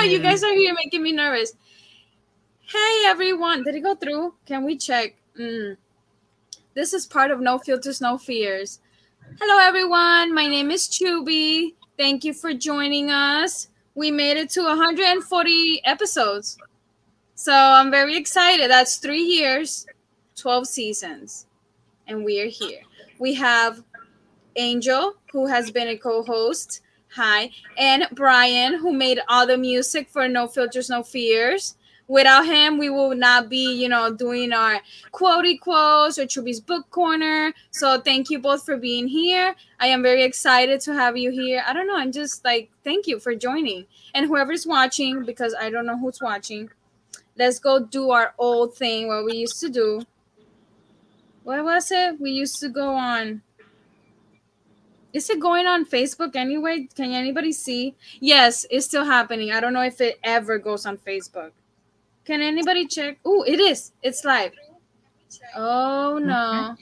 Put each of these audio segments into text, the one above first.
you guys are here making me nervous. Hey, everyone. Did it go through? Can we check? This is part of No Filters, No Fears. Hello, everyone. My name is Chubby. Thank you for joining us. We made it to 140 episodes. So I'm very excited. That's 3 years, 12 seasons. And we are here. We have Angel, who has been a co-host. Hi. And Brian, who made all the music for No Filters, No Fears. Without him, we will not be, doing our quotey quotes or Chubby's Book Corner. So thank you both for being here. I am very excited to have you here. I don't know. I'm just thank you for joining. And whoever's watching, because I don't know who's watching, let's go do our old thing, what we used to do. What was it? We used to go on. Is it going on Facebook anyway? Can anybody see? Yes, it's still happening. I don't know if it ever goes on Facebook. Can anybody check? Oh, it is. It's live. Oh, no.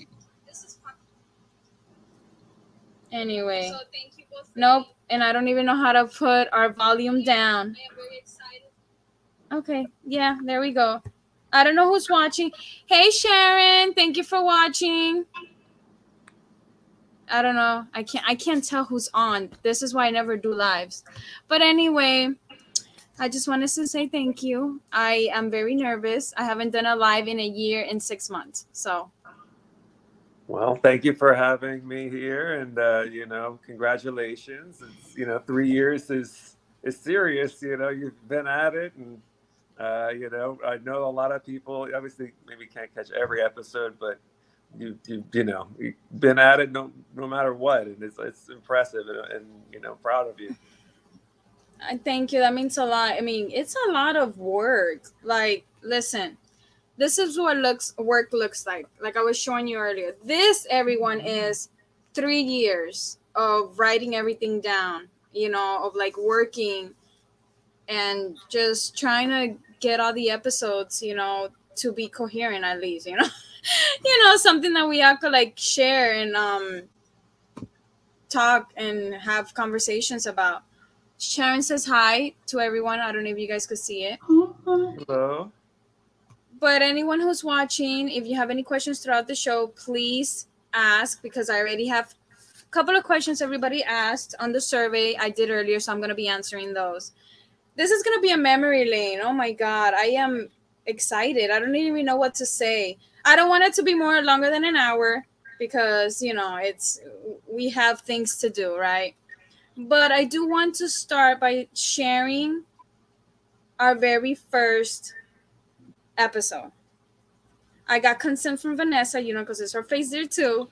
Anyway. Nope. And I don't even know how to put our volume down. Okay. Yeah, there we go. I don't know who's watching. Hey, Sharon. Thank you for watching. I don't know. I can't tell who's on. This is why I never do lives. But anyway, I just wanted to say thank you. I am very nervous. I haven't done a live in a year and 6 months. So. Well, thank you for having me here, and congratulations. It's 3 years is serious. You've been at it, and I know a lot of people. Obviously, maybe can't catch every episode, but you've been at it no matter what, and it's impressive, and proud of you. Thank you. That means a lot. I mean, it's a lot of work. Listen, this is what work looks like. Like I was showing you earlier. This, everyone, is 3 years of writing everything down. Of working and just trying to get all the episodes, to be coherent at least. Something that we all could share and talk and have conversations about. Sharon says hi to everyone. I don't know if you guys could see it. Hello. But anyone who's watching, if you have any questions throughout the show, please ask, because I already have a couple of questions everybody asked on the survey I did earlier, so I'm going to be answering those. This is going to be a memory lane. Oh my God. I am excited. I don't even know what to say. I don't want it to be longer than an hour because, we have things to do, right? But I do want to start by sharing our very first episode. I got consent from Vanessa, because it's her face there too.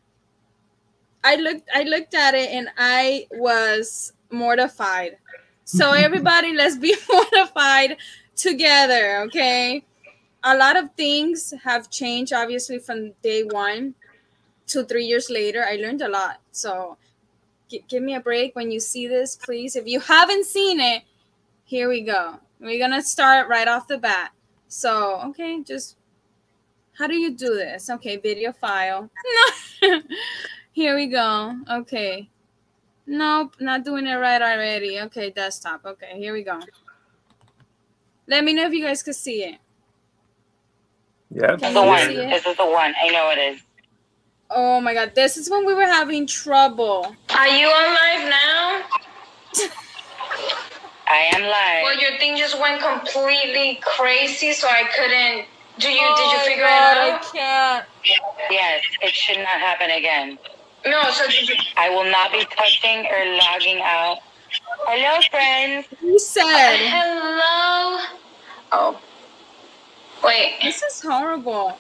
I looked at it and I was mortified. So everybody, let's be mortified together, okay? A lot of things have changed, obviously, from day one to 3 years later. I learned a lot. So give me a break when you see this, please. If you haven't seen it, here we go. We're going to start right off the bat. So, okay, just, how do you do this? Okay, video file. No. Here we go. Okay. Nope, not doing it right already. Okay, desktop. Okay, here we go. Let me know if you guys could see it. Yeah, this is the one. This is the one. I know it is. Oh my God, this is when we were having trouble. Are you on live now? I am live. Well, your thing just went completely crazy, so I couldn't. Did you figure it out? I can't. Yes, it should not happen again. No, so did you? I will not be touching or logging out. Hello, friends. You said. Hello. Oh. Wait. This is horrible.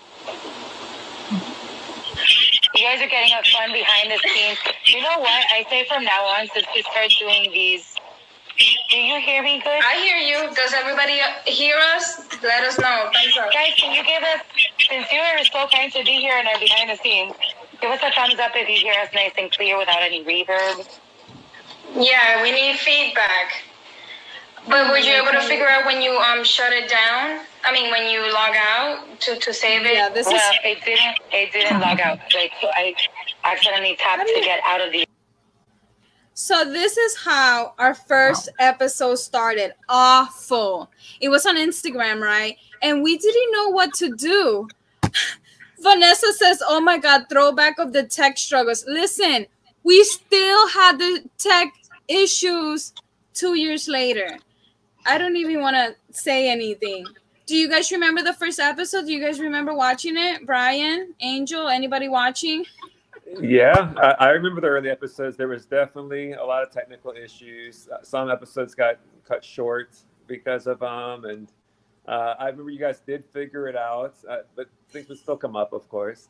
You guys are getting a fun behind the scenes. You know what? I say from now on, since we start doing these. Do you hear me good? I hear you. Does everybody hear us? Let us know. Thumbs up. Guys, can you give us, since you are so kind to be here in our behind the scenes, give us a thumbs up if you hear us nice and clear without any reverb. Yeah, we need feedback. But were you able to figure out when you shut it down? I mean, when you log out to save it? Yeah, it didn't log out. Like, I accidentally tapped to get out of the. So this is how our first episode started. Awful. It was on Instagram, right? And we didn't know what to do. Vanessa says, "Oh my God, throwback of the tech struggles." Listen, we still had the tech issues 2 years later. I don't even want to say anything. Do you guys remember the first episode? Do you guys remember watching it? Brian, Angel, anybody watching? Yeah, I remember the early episodes. There was definitely a lot of technical issues. Some episodes got cut short because of them, and I remember you guys did figure it out, but things would still come up, of course.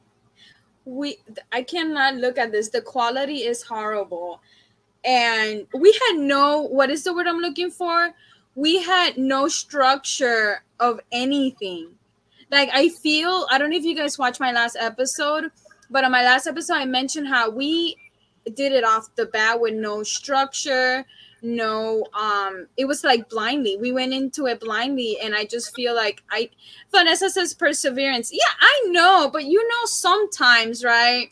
I cannot look at this. The quality is horrible, and we had no, what is the word I'm looking for? We had no structure of anything. Like, I don't know if you guys watched my last episode, but on my last episode, I mentioned how we did it off the bat with no structure, no, it was like blindly. We went into it blindly, and I just feel like Vanessa says perseverance. Yeah, I know, but sometimes, right?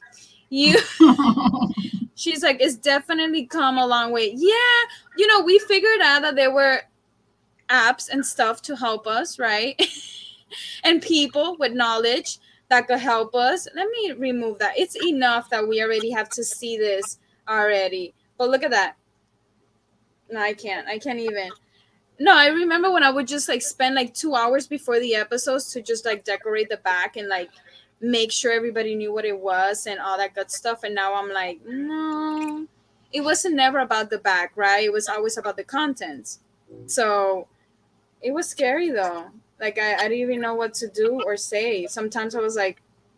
She's like, it's definitely come a long way. Yeah, we figured out that there were apps and stuff to help us, right? And people with knowledge that could help us. Let me remove that. It's enough that we already have to see this already. But look at that. No, I can't even. No, I remember when I would just like spend like 2 hours before the episodes to just like decorate the back and like make sure everybody knew what it was and all that good stuff. And now I'm like, no, it wasn't never about the back, right? It was always about the contents. So it was scary though. Like I didn't even know what to do or say. Sometimes I was like,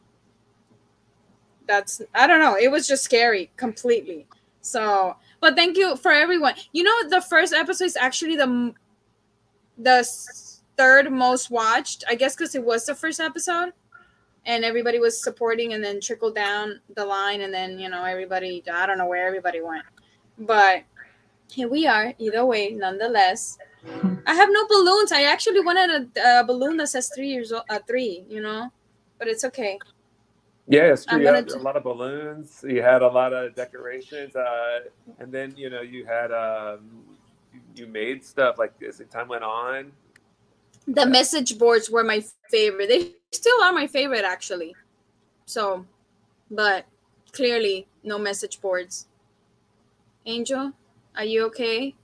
I don't know. It was just scary completely. So, but thank you for everyone. The first episode is actually the third most watched, I guess, because it was the first episode and everybody was supporting, and then trickled down the line, and then everybody, I don't know where everybody went, but here we are either way. Nonetheless, I have no balloons. I actually wanted a balloon that says 3 years old, 3, but it's okay. Yeah, it's true. You had a lot of balloons. You had a lot of decorations, and then you had you made stuff like as the time went on. The message boards were my favorite. They still are my favorite, actually. So, but clearly no message boards. Angel, are you okay?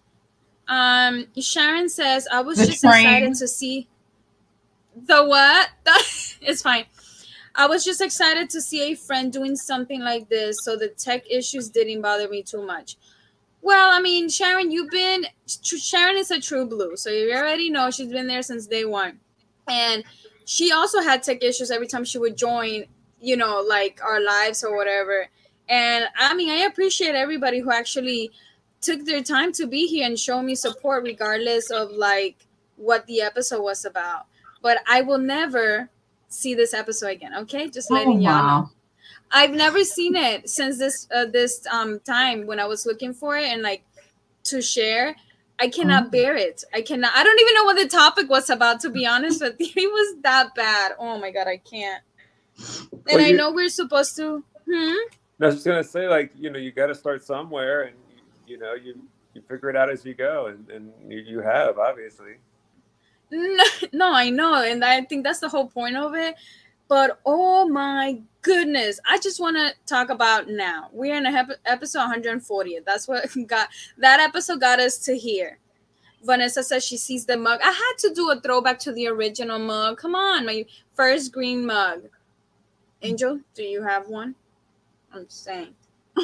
Sharon says, I was just excited to see the what? It's fine. I was just excited to see a friend doing something like this, so the tech issues didn't bother me too much. Well, I mean, Sharon, Sharon is a true blue, so you already know she's been there since day one. And she also had tech issues every time she would join, like our lives or whatever. And I mean, I appreciate everybody who actually took their time to be here and show me support, regardless of like what the episode was about. But I will never see this episode again. Okay, just letting y'all know. I've never seen it since this time when I was looking for it and like to share. I cannot bear it. I don't even know what the topic was about, to be honest with you. It was that bad. Oh my God, I can't. And I know we're supposed to. I was just gonna say, like, you got to start somewhere, and you figure it out as you go, and you have, obviously. No, I know, and I think that's the whole point of it. But oh my goodness, I just want to talk about now. We're in episode 140. That's what that episode got us to here. Vanessa says she sees the mug. I had to do a throwback to the original mug. Come on, my first green mug. Angel, do you have one? I'm just saying.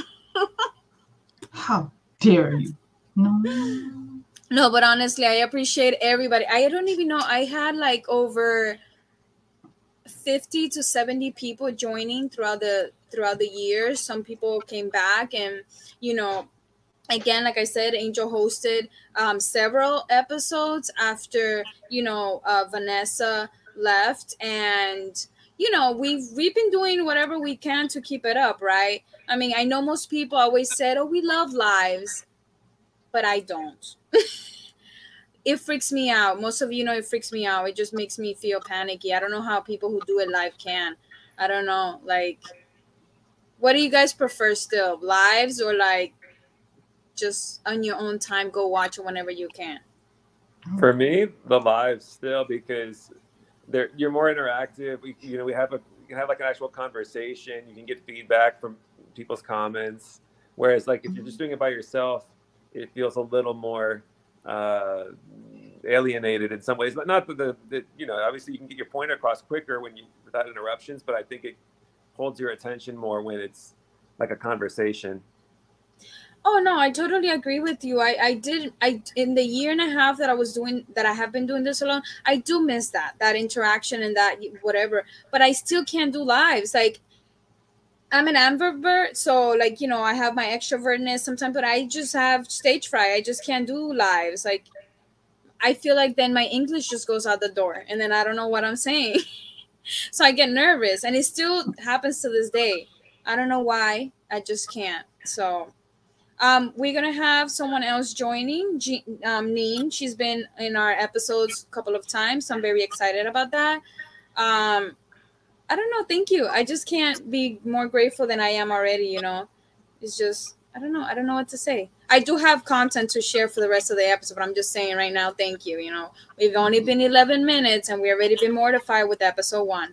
How dare you? No, but honestly, I appreciate everybody. I don't even know. I had like over 50 to 70 people joining throughout the years. Some people came back, and again, like I said, Angel hosted several episodes after Vanessa left, and we've been doing whatever we can to keep it up, right? I mean, I know most people always said, oh, we love lives, but I don't. It freaks me out. Most of it freaks me out. It just makes me feel panicky. I don't know how people who do it live can. I don't know. Like, what do you guys prefer still? Lives or like just on your own time, go watch it whenever you can? For me, the live still, because you're more interactive. We can have like an actual conversation. You can get feedback from people's comments. Whereas like if you're just doing it by yourself, it feels a little more alienated in some ways. But not that obviously you can get your point across quicker without interruptions. But I think it holds your attention more when it's like a conversation. Oh no, I totally agree with you. I in the year and a half that I have been doing this alone, I do miss that interaction and that whatever. But I still can't do lives. Like I'm an ambivert, so like I have my extrovertness sometimes, but I just have stage fright. I just can't do lives. Like I feel like then my English just goes out the door, and then I don't know what I'm saying, so I get nervous, and it still happens to this day. I don't know why. I just can't. So. We're gonna have someone else joining, Neen. She's been in our episodes a couple of times, so I'm very excited about that. I don't know. Thank you. I just can't be more grateful than I am already. It's just I don't know. I don't know what to say. I do have content to share for the rest of the episode, but I'm just saying right now, thank you. We've only been 11 minutes, and we already been mortified with episode 1.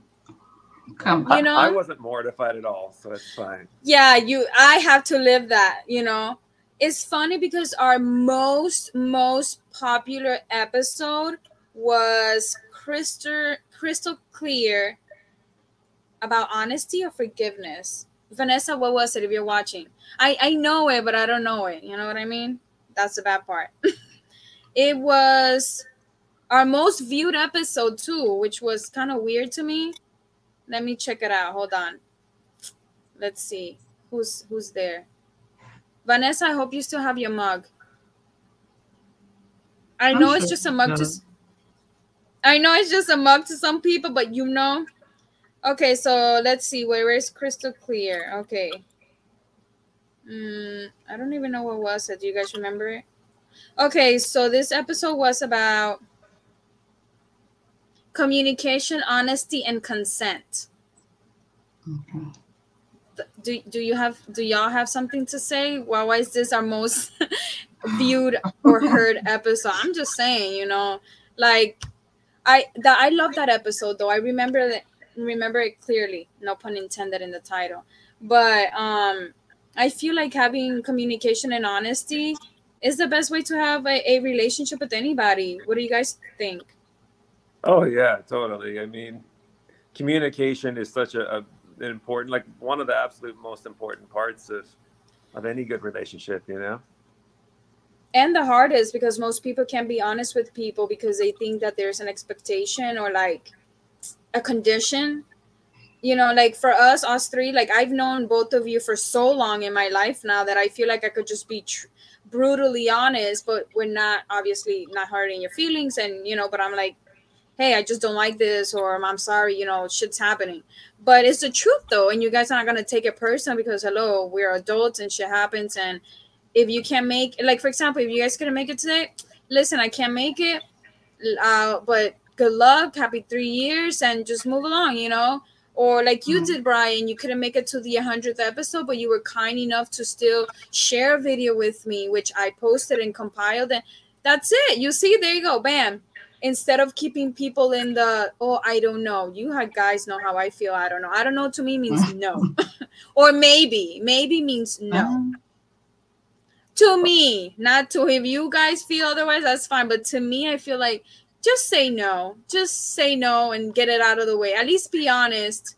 I wasn't mortified at all, so it's fine. Yeah, I have to live that. It's funny because our most popular episode was crystal clear about honesty or forgiveness. Vanessa, what was it? If you're watching, I know it, but I don't know it. You know what I mean? That's the bad part. It was our most viewed episode too, which was kind of weird to me. Let me check it out. Hold on. Let's see. Who's there? Vanessa, I hope you still have your mug. I know it's just a mug I know it's just a mug to some people, but Okay, so let's see. Where is crystal clear? Okay. I don't even know what was it. Do you guys remember it? Okay, so this episode was about communication, honesty, and consent. Okay. Do y'all have something to say? Why is this our most viewed or heard episode? I'm just saying, like I love that episode though. I remember it clearly. No pun intended in the title. But I feel like having communication and honesty is the best way to have a relationship with anybody. What do you guys think? Oh yeah, totally. I mean, communication is such an important, like one of the absolute most important parts of any good relationship, And the hardest, because most people can't be honest with people because they think that there's an expectation or like a condition. Like for us three, like I've known both of you for so long in my life now that I feel like I could just be brutally honest, but we're not obviously not hurting your feelings, and but I'm like, hey, I just don't like this, or I'm sorry, shit's happening. But it's the truth though, and you guys are not gonna take it personal because hello, we're adults and shit happens. And if you can't make, like for example, if you guys couldn't make it today, listen, I can't make it, but good luck, happy 3 years, and just move along, Or like you did, Brian, you couldn't make it to the 100th episode, but you were kind enough to still share a video with me, which I posted and compiled, and that's it. You see, there you go, bam. Instead of keeping people in the, I don't know. You guys know how I feel. I don't know. I don't know to me means no. Or maybe means no. To me, not to, if you guys feel otherwise, that's fine. But to me, I feel like just say no. Just say no and get it out of the way. At least be honest.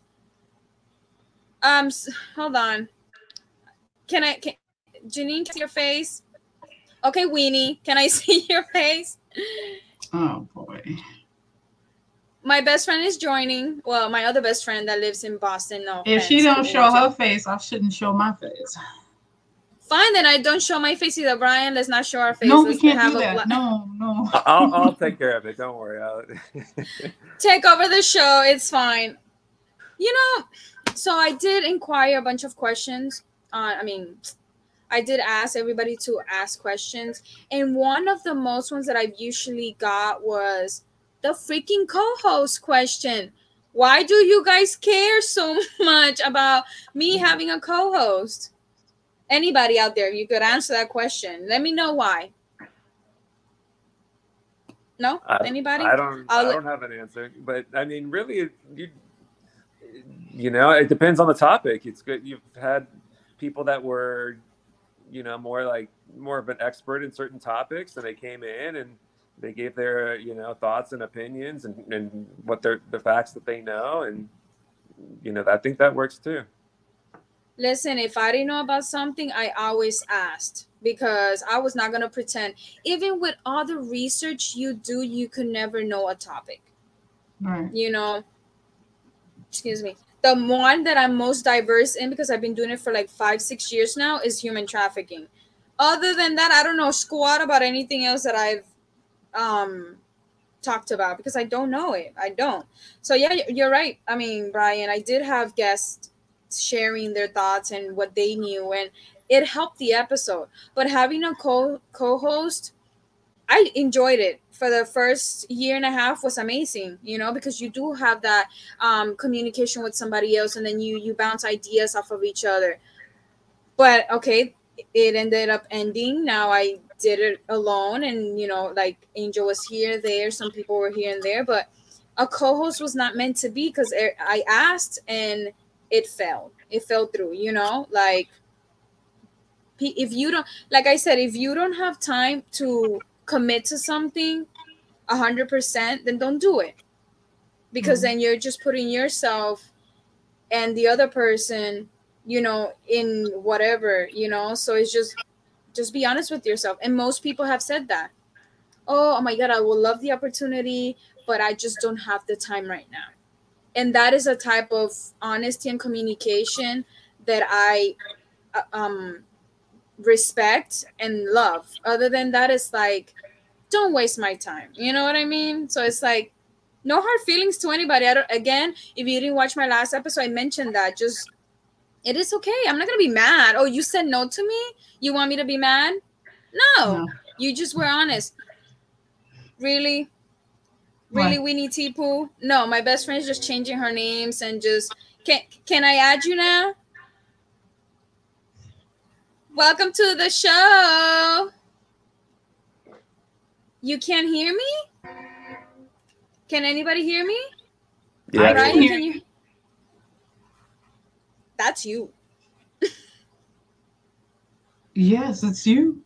Hold on. Can Janine, see your face? Okay, Weenie, can I see your face? Oh boy. My best friend is joining. Well, my other best friend that lives in Boston. No. If she don't show her face, I shouldn't show my face. Fine, then I don't show my face either, Brian. Let's not show our face. No, we can't do that. No. I'll take care of it. Don't worry. Take over the show. It's fine. So I did inquire a bunch of questions. I did ask everybody to ask questions. And one of the most ones that I've usually got was the freaking co-host question. Why do you guys care so much about me having a co-host? Anybody out there, you could answer that question. Let me know why. No, anybody? I don't have an answer, but I mean, really, you know, it depends on the topic. It's good. You've had people that were, you know, more of an expert in certain topics, and they came in and they gave their, you know, thoughts and opinions and what the facts that they know, and you know, I think that works too. Listen, if I didn't know about something, I always asked, because I was not going to pretend. Even with all the research you do, you could never know a topic. Right. You know, excuse me. The one that I'm most diverse in, because I've been doing it for like 5-6 years now, is human trafficking. Other than that, I don't know squat about anything else that I've talked about, because I don't know it. I don't. So yeah, you're right. I mean, Brian, I did have guests sharing their thoughts and what they knew, and it helped the episode. But having a co-host, I enjoyed it. For the first year and a half was amazing, you know, because you do have that communication with somebody else, and then you bounce ideas off of each other. But okay, it ended up ending. Now I did it alone, and you know, like Angel was here, there, some people were here and there, but a co-host was not meant to be, because I asked and it fell through, you know. Like, if you don't, like I said, if you don't have time to commit to something 100%, then don't do it, because then you're just putting yourself and the other person, you know, in whatever, you know. So it's just be honest with yourself. And most people have said that, oh my god, I would love the opportunity, but I just don't have the time right now. And that is a type of honesty and communication that I respect and love. Other than that, it's like, don't waste my time. You know what I mean? So it's like, no hard feelings to anybody. Again, if you didn't watch my last episode, I mentioned that. Just, it is okay. I'm not gonna be mad. Oh, you said no to me? You want me to be mad? No. You just were honest. Really? Really, Winnie T-Poo? No, my best friend's just changing her names and just, can I add you now? Welcome to the show. You can't hear me? Can anybody hear me? Yeah, Brian, can you? That's you. Yes, it's you.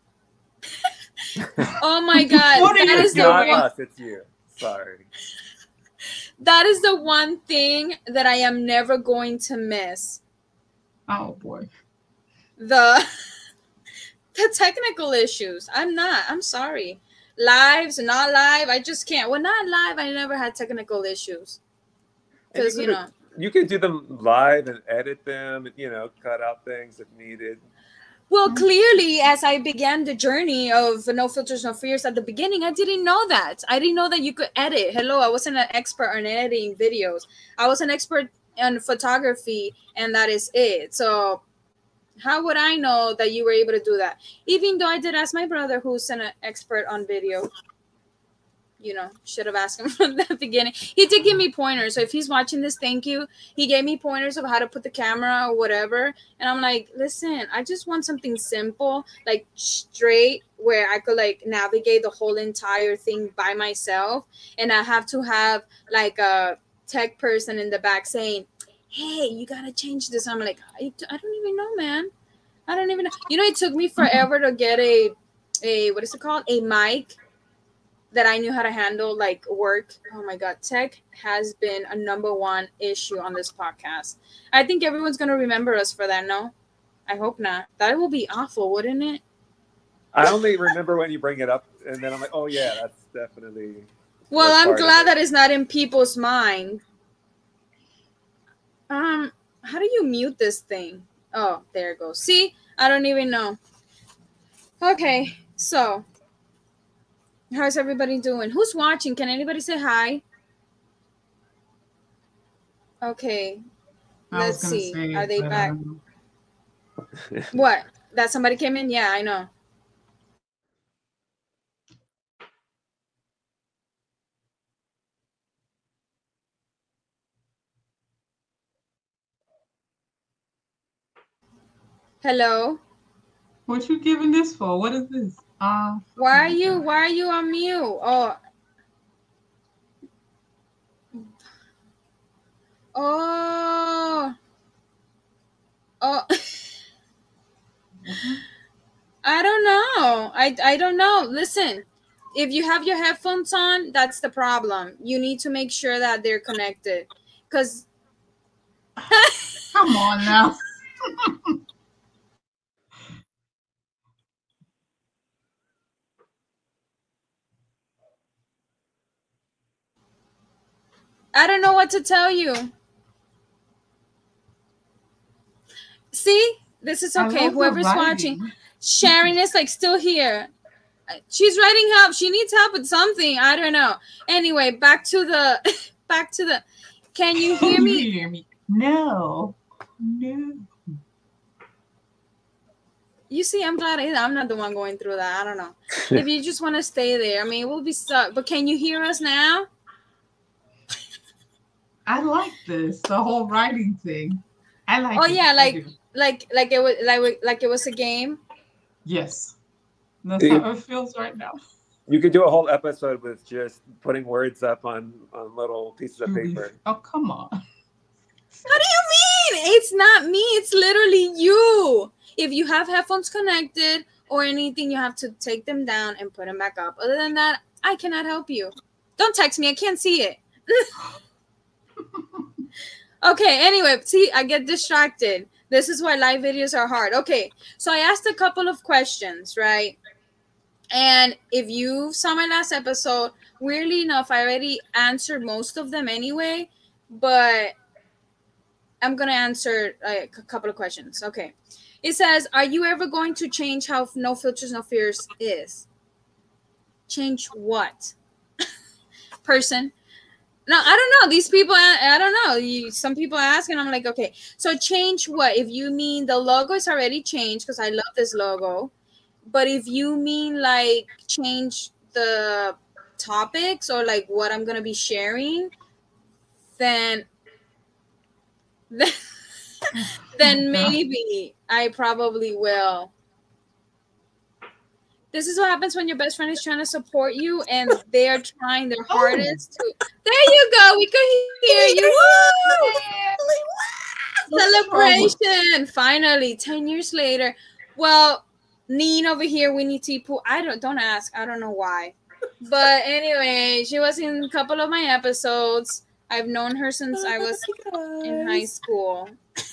Oh my god. That is not us, it's you. Sorry. That is the one thing that I am never going to miss. Oh boy. The technical issues. I'm sorry. Lives, not live, I just can't. Well, not live, I never had technical issues. Because, you know. You can do them live and edit them, and, you know, cut out things if needed. Well, clearly, as I began the journey of No Filters, No Fears at the beginning, I didn't know that. I didn't know that you could edit. Hello, I wasn't an expert on editing videos. I was an expert on photography, and that is it. So how would I know that you were able to do that? Even though I did ask my brother, who's an expert on video. You know, should have asked him from the beginning. He did give me pointers. So if he's watching this, thank you. He gave me pointers of how to put the camera or whatever. And I'm like, listen, I just want something simple, like straight, where I could like navigate the whole entire thing by myself. And I have to have like a tech person in the back saying, hey, you got to change this. I'm like, I don't even know, man. I don't even know. You know, it took me forever to get a what is it called? A mic that I knew how to handle, like, work. Oh my god, tech has been a #1 issue on this podcast. I think everyone's gonna remember us for that. No, I hope not. That will be awful, wouldn't it? I only remember when you bring it up, and then I'm like, oh yeah, that's definitely. Well, I'm glad that it's not in people's mind. How do you mute this thing? Oh, there it goes. See, I don't even know. Okay, so. How's everybody doing? Who's watching? Can anybody say hi? Okay. Let's see. Are they back? What? That somebody came in? Yeah, I know. Hello? What you giving this for? What is this? Why are you on mute? Oh. Oh. Oh. I don't know. I don't know. Listen, if you have your headphones on, that's the problem. You need to make sure that they're connected. Because Come on now. I don't know what to tell you. See? This is okay. Whoever's watching, Sharon is like still here. She's writing help. She needs help with something. I don't know. Anyway, back to the can you hear Can me? you hear me? No. You see, I'm glad I'm not the one going through that. I don't know. If you just want to stay there, I mean, we'll be stuck. But can you hear us now? I like this, the whole writing thing. I like Oh it. yeah, I do. like it was a game. Yes. That's how it feels right now. You could do a whole episode with just putting words up on little pieces of paper. Oh, come on. What do you mean? It's not me. It's literally you. If you have headphones connected or anything, you have to take them down and put them back up. Other than that, I cannot help you. Don't text me. I can't see it. Okay, anyway, see, I get distracted. This is why live videos are hard. Okay, so I asked a couple of questions, right? And if you saw my last episode, weirdly enough, I already answered most of them anyway, but I'm going to answer a couple of questions. Okay. It says, are you ever going to change how No Filters, No Fears is? Change what? Person? No, I don't know. These people, I don't know. Some people ask, and I'm like, okay. So change what? If you mean the logo is already changed, because I love this logo. But if you mean like change the topics or like what I'm going to be sharing, then maybe I probably will. This is what happens when your best friend is trying to support you and they are trying their hardest to. There you go. We could hear you. Woo! Celebration. Finally, 10 years later. Well, Neen over here, Winnie T-Poo. Don't ask. I don't know why. But anyway, she was in a couple of my episodes. I've known her since I was in high school.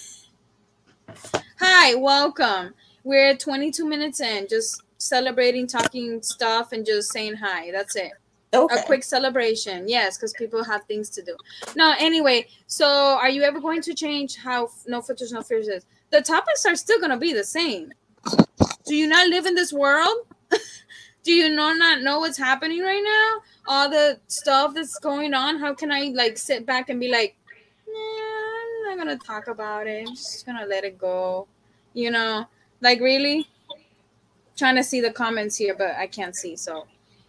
Hi, welcome. We're 22 minutes in, just celebrating, talking stuff, and just saying hi. That's it. Okay. A quick celebration. Yes, because people have things to do. No, anyway, so are you ever going to change how No Filters, No Fears is? The topics are still going to be the same. Do you not live in this world? Do you not know what's happening right now? All the stuff that's going on? How can I like sit back and be like, nah, I'm not going to talk about it. I'm just going to let it go. You know, like really? Trying to see the comments here, but I can't see. So,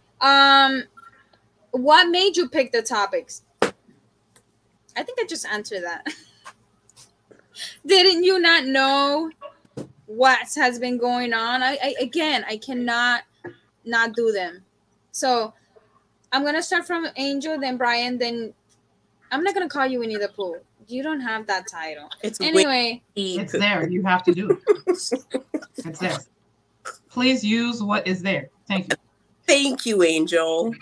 what made you pick the topics? I think I just answered that. Didn't you not know what has been going on? I cannot not do them. So I'm gonna start from Angel, then Brian, then I'm not gonna call you Winnie the Pooh. You don't have that title. Anyway, it's there. You have to do it. It's there. Please use what is there. Thank you. Thank you, Angel.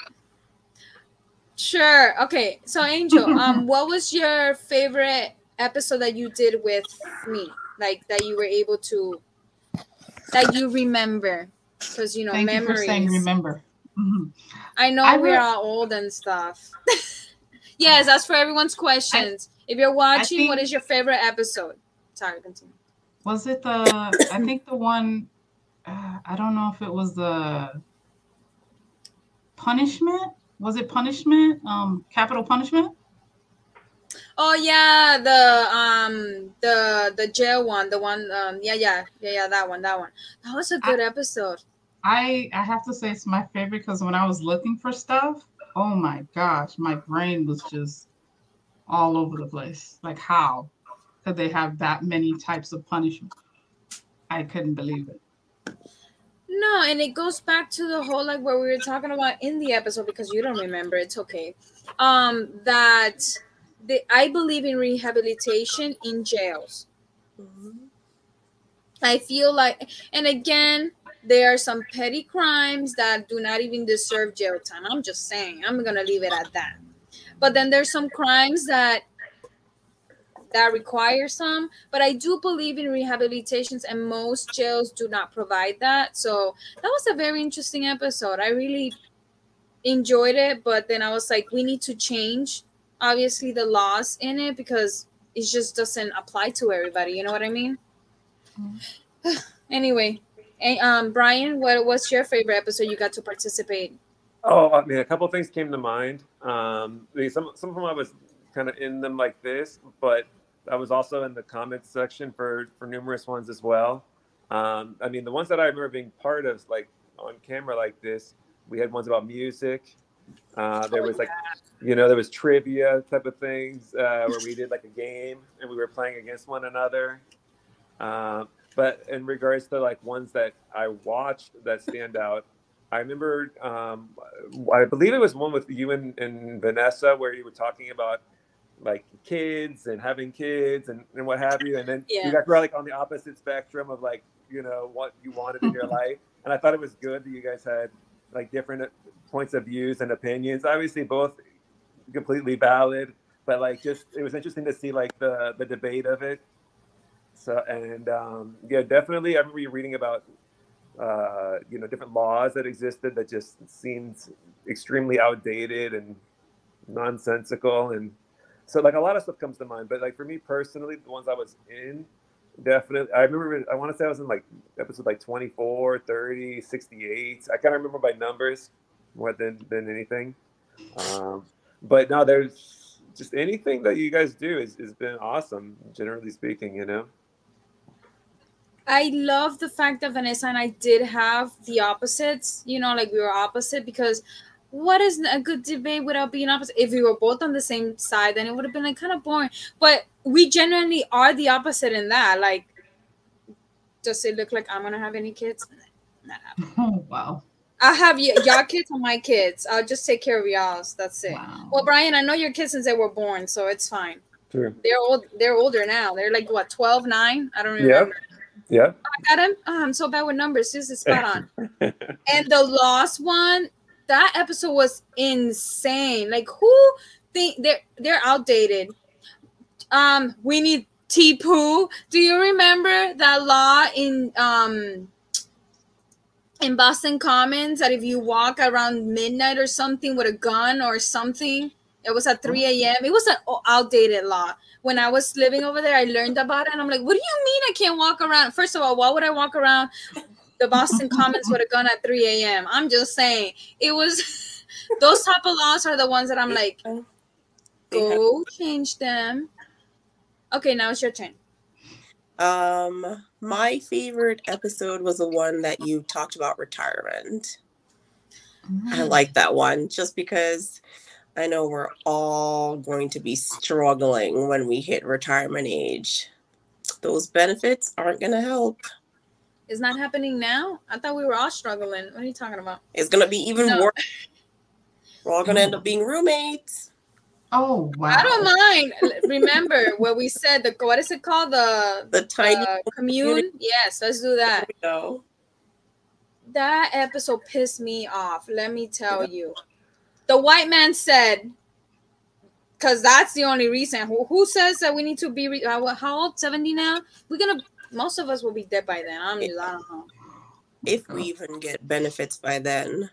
Sure. Okay. So Angel, what was your favorite episode that you did with me? Like that you were able to, that you remember? Because you know, Thank memories. You for saying remember. Mm-hmm. I know we're all old and stuff. Yes, that's for everyone's questions. If you're watching, what is your favorite episode? Sorry, continue. Was it the? I think the one. I don't know if it was the punishment. Was it punishment? Capital punishment. Oh yeah, the jail one, the one. Yeah, that one. That was a good episode. I have to say it's my favorite because when I was looking for stuff, oh my gosh, my brain was just all over the place. Like, how could they have that many types of punishment? I couldn't believe it. No, and it goes back to the whole like what we were talking about in the episode, because you don't remember, it's okay. That I believe in rehabilitation in jails. I feel like, and again, there are some petty crimes that do not even deserve jail time. I'm just saying, I'm gonna leave it at that. But then there's some crimes that require some, but I do believe in rehabilitations, and most jails do not provide that. So that was a very interesting episode. I really enjoyed it, but then I was like, we need to change obviously the laws in it, because it just doesn't apply to everybody, you know what I mean? Anyway, Brian, what was your favorite episode you got to participate? Oh, I mean, a couple of things came to mind. Some of them I was kind of in them like this, but I was also in the comments section for numerous ones as well. I mean, the ones that I remember being part of, like on camera like this, we had ones about music. There was like, there was trivia type of things where we did like a game and we were playing against one another. But in regards to like ones that I watched that stand out, I remember, I believe it was one with you and Vanessa, where you were talking about like kids and having kids and what have you. And then you guys were like on the opposite spectrum of like, what you wanted in your life. And I thought it was good that you guys had like different points of views and opinions. Obviously both completely valid, but like just, it was interesting to see like the debate of it. So, and definitely I remember you reading about, different laws that existed that just seemed extremely outdated and nonsensical. And so like a lot of stuff comes to mind, but like for me personally, the ones I was in, definitely, I remember, I want to say I was in like episode like 24, 30, 68. I kind of remember by numbers more than anything. But no, there's just anything that you guys do has been awesome, generally speaking, I love the fact that Vanessa and I did have the opposites, like we were opposite, because what is a good debate without being opposite? If we were both on the same side, then it would have been like kind of boring. But we genuinely are the opposite in that. Like, does it look like I'm going to have any kids? Not happening. Oh, wow. I have y'all kids or my kids. I'll just take care of y'all's. That's it. Wow. Well, Brian, I know your kids since they were born, so it's fine. True. They're older now. They're like, what, 12, 9? I don't remember. Yeah. I got him. Oh, I'm so bad with numbers. This is spot on. And the Lost one, that episode was insane. Like, who think they're outdated? We need T-Poo. Do you remember that law in Boston Commons that if you walk around midnight or something with a gun or something, it was at 3 a.m. It was an outdated law. When I was living over there, I learned about it, and I'm like, what do you mean I can't walk around? First of all, why would I walk around the Boston Commons with a gun at 3 a.m.? I'm just saying. It was, those type of laws are the ones that I'm like, go change them. Okay, now it's your turn. My favorite episode was the one that you talked about retirement. I like that one just because I know we're all going to be struggling when we hit retirement age. Those benefits aren't going to help. It's not happening now? I thought we were all struggling. What are you talking about? It's going to be even worse. We're all going to end up being roommates. Oh, wow. I don't mind. Remember what we said, what is it called? The tiny commune? Yes, let's do that. There we go. That episode pissed me off, let me tell you. The white man said, because that's the only reason. Who says that we need to be, how old? 70 now? Most of us will be dead by then. I don't know. If we even get benefits by then.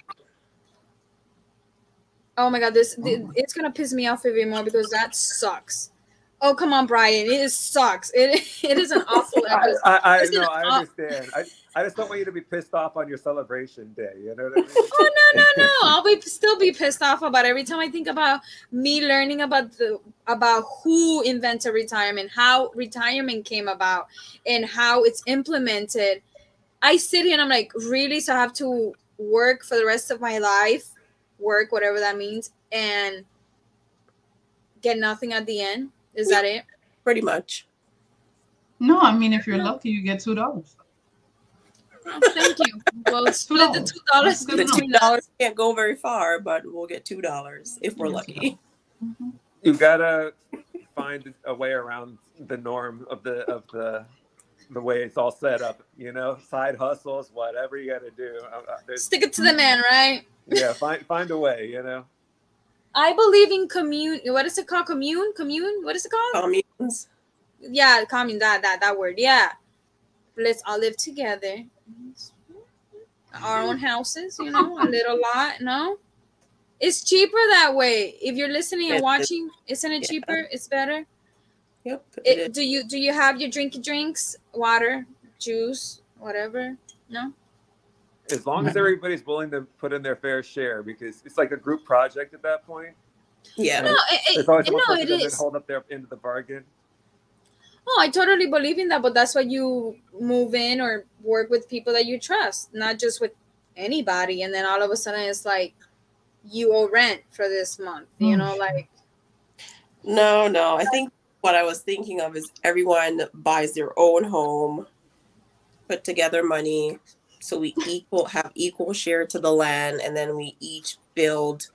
Oh my God, it's going to piss me off even more because that sucks. Oh, come on, Brian. It sucks. It is an awful episode. I understand. I just don't want you to be pissed off on your celebration day. You know what I mean? Oh, no. I'll still be pissed off about it. Every time I think about me learning about who invented retirement, how retirement came about, and how it's implemented. I sit here and I'm like, really? So I have to work for the rest of my life, work, whatever that means, and get nothing at the end? Is that it? Pretty much. No, I mean, if you're lucky, you get $2. Oh, thank you. We'll split the $2 That's good The between $2 us. can't go very far, but we'll get $2 if we're Yes, lucky. Mhm. You gotta find a way around the norm of the way it's all set up. You know, side hustles, whatever you got to do. Stick it to the man, right? Yeah, find a way. You know. I believe in commune. What is it called? Commune? What is it called? Communes. Yeah, commune. That word. Yeah. Let's all live together. Our own houses, you know, a little lot. No, it's cheaper that way. If you're listening and watching, isn't it cheaper? It's better. Yep. Do you have your drinks, water, juice, whatever? No. As long as everybody's willing to put in their fair share, because it's like a group project at that point. Yeah. No, There's always one person it that doesn't is. hold up their end of the bargain. Oh, I totally believe in that, but that's why you move in or work with people that you trust, not just with anybody. And then all of a sudden, it's like you owe rent for this month. You know, like No. I think what I was thinking of is everyone buys their own home, put together money, so we have equal share to the land, and then we each build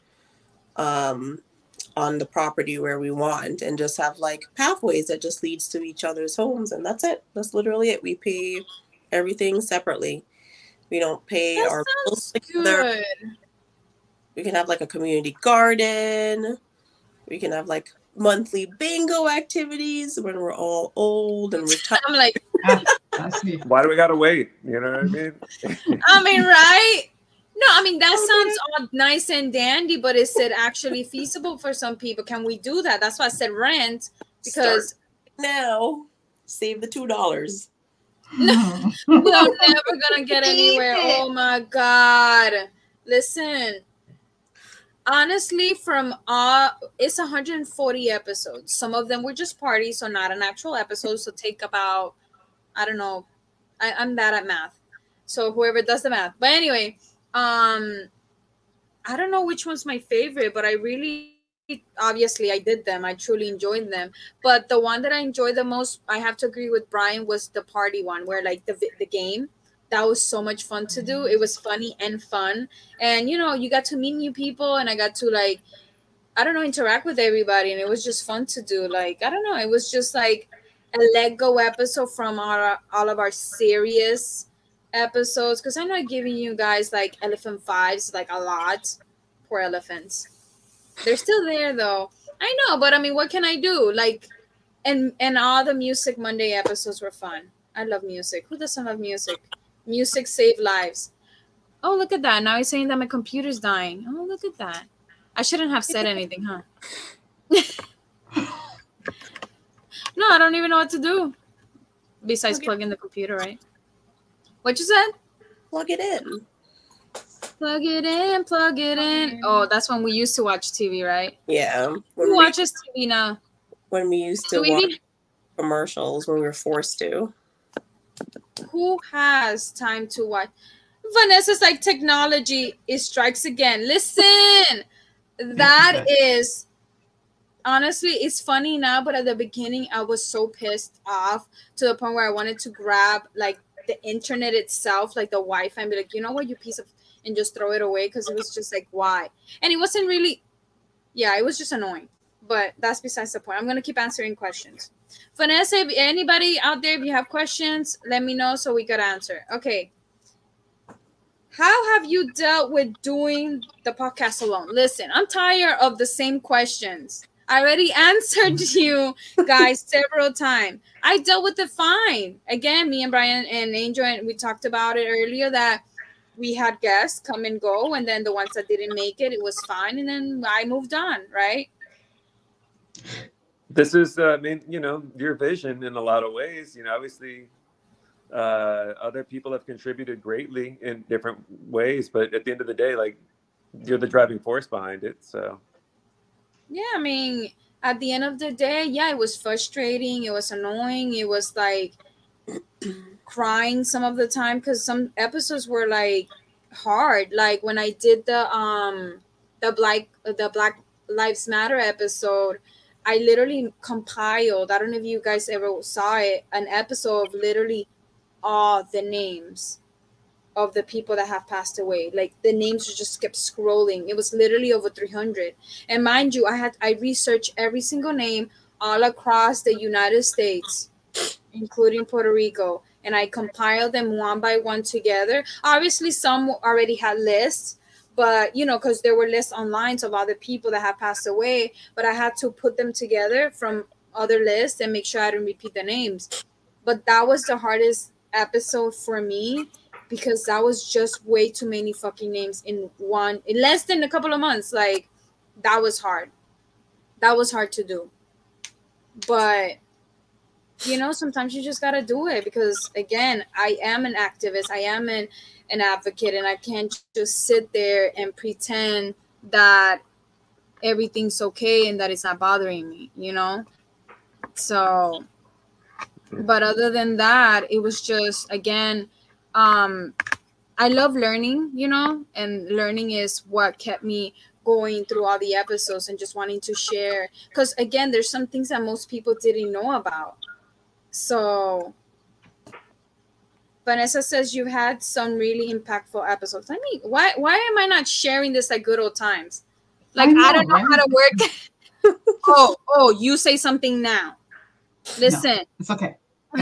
on the property where we want, and just have like pathways that just leads to each other's homes, and that's it. That's literally it. We pay everything separately. We don't pay that our bills sounds together. good. We can have like a community garden. We can have like monthly bingo activities when we're all old and retired. I'm like, I see. Why do we gotta wait? You know what I mean? right? No, I mean that sounds all nice and dandy, but is it actually feasible for some people? Can we do that? That's why I said rent, because Start now, save the $2. we're never gonna get anywhere. Oh my God! Listen, honestly, it's 140 episodes. Some of them were just parties, so not an actual episode. So take about, I don't know, I'm bad at math, so whoever does the math. But anyway, I don't know which one's my favorite, but I really, obviously I did them. I truly enjoyed them. But the one that I enjoyed the most, I have to agree with Brian, was the party one, where like the game. That was so much fun to do. It was funny and fun. And you know, you got to meet new people, and I got to like, I don't know, interact with everybody, and it was just fun to do. Like, I don't know, it was just like a let go episode from all of our serious episodes, because I'm not giving you guys like elephant vibes like a lot. Poor elephants. They're still there though. I know, but I mean, what can I do? Like, and all the Music Monday episodes were fun. I love music. Who doesn't love music? Music saved lives. Oh, look at that. Now he's saying that my computer's dying. Oh, look at that. I shouldn't have said anything, huh? No, I don't even know what to do besides plug in the computer, right? What you said? Plug it in. Plug it in, plug it in. Oh, that's when we used to watch TV, right? Yeah. Who watches TV now? When we used to watch commercials when we were forced to. Who has time to watch? Vanessa's like, technology, it strikes again. Listen, that is, honestly, it's funny now, but at the beginning, I was so pissed off to the point where I wanted to grab like the internet itself, like the Wi-Fi, and be like, you know what, you piece of, and just throw it away, because it was just like, why? And it wasn't really, yeah, it was just annoying. But that's besides the point. I'm gonna keep answering questions. Vanessa, if anybody out there, if you have questions, let me know so we could answer. Okay. How have you dealt with doing the podcast alone? Listen, I'm tired of the same questions. I already answered you guys several times. I dealt with it fine. Again, me and Brian and Angel, and we talked about it earlier, that we had guests come and go, and then the ones that didn't make it, it was fine, and then I moved on, right? This is, I mean, you know, your vision in a lot of ways. You know, obviously, other people have contributed greatly in different ways, but at the end of the day, like, you're the driving force behind it. So, yeah, I mean, at the end of the day, yeah, it was frustrating. It was annoying. It was like crying some of the time, because some episodes were like hard. Like when I did the Black Lives Matter episode, I literally compiled, I don't know if you guys ever saw it, an episode of literally all the names of the people that have passed away. Like the names just kept scrolling. It was literally over 300. And mind you, I researched every single name all across the United States, including Puerto Rico, and I compiled them one by one together. Obviously, some already had lists, but because there were lists online of other people that have passed away, but I had to put them together from other lists and make sure I didn't repeat the names. But that was the hardest episode for me, because that was just way too many fucking names in less than a couple of months. Like, that was hard. That was hard to do. But sometimes you just gotta do it, because again, I am an activist, I am an advocate, and I can't just sit there and pretend that everything's okay and that it's not bothering me, So, but other than that, it was just, again, I love learning, and learning is what kept me going through all the episodes and just wanting to share, because again, there's some things that most people didn't know about. So Vanessa says you've had some really impactful episodes. I mean, why am I not sharing this like good old times? Like, I don't know how to work. oh, you say something now. Listen. No, it's okay.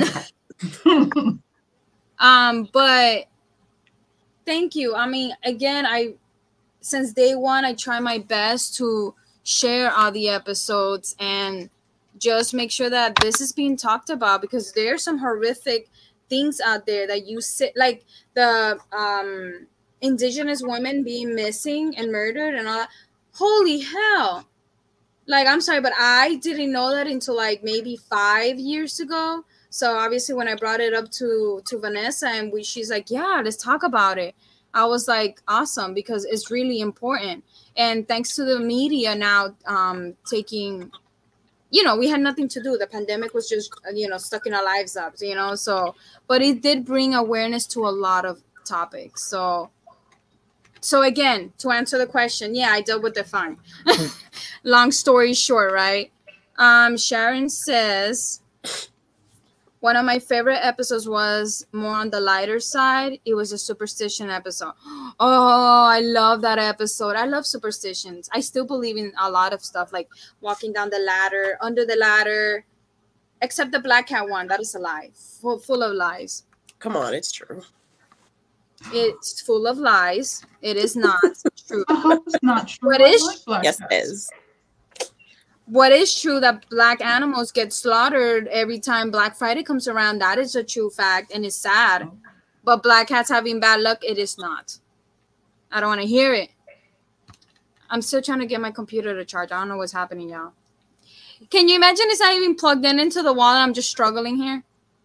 But thank you. I mean, again, since day one, I try my best to share all the episodes and just make sure that this is being talked about, because there's some horrific things out there that you see, like the indigenous women being missing and murdered and all that. Holy hell. Like, I'm sorry, but I didn't know that until like maybe 5 years ago. So obviously when I brought it up to Vanessa and she's like, yeah, let's talk about it, I was like, awesome, because it's really important. And thanks to the media now taking, we had nothing to do. The pandemic was just, stuck in our lives up, so, but it did bring awareness to a lot of topics. So again, to answer the question, yeah, I dealt with it fine. Long story short, right? Sharon says, one of my favorite episodes was more on the lighter side. It was a superstition episode. Oh, I love that episode. I love superstitions. I still believe in a lot of stuff, like walking down the ladder, under the ladder, except the black cat one. That is a lie, full of lies. Come on, it's true. It's full of lies. It is not true. I hope it's not true. What is? Yes, it is. What is true, that black animals get slaughtered every time Black Friday comes around. That is a true fact, and it's sad. But black cats having bad luck, it is not. I don't want to hear it. I'm still trying to get my computer to charge. I don't know what's happening, y'all. Can you imagine it's not even plugged into the wall and I'm just struggling here?